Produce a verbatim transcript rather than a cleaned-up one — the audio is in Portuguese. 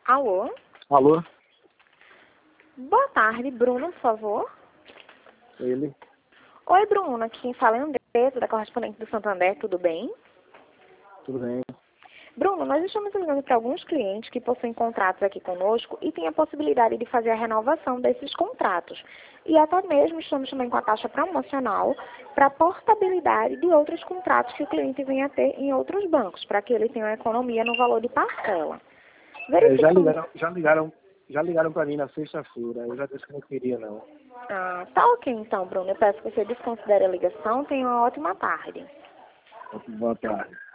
Alô? Alô? Boa tarde, Bruno, por favor. Ele? Oi, Bruno, aqui quem fala é Andressa, da correspondente do Santander, tudo bem? Tudo bem? Bruno, nós estamos ligando para alguns clientes que possuem contratos aqui conosco e têm a possibilidade de fazer a renovação desses contratos. E até mesmo estamos também com a taxa promocional para portabilidade de outros contratos que o cliente venha a ter em outros bancos, para que ele tenha uma economia no valor de parcela. É, já Verificando... ligaram, já ligaram, já ligaram para mim na sexta-feira. Eu já disse que não queria, não. Ah, tá ok então, Bruno. Eu peço que você desconsidere a ligação. Tenha uma ótima tarde. Boa tarde.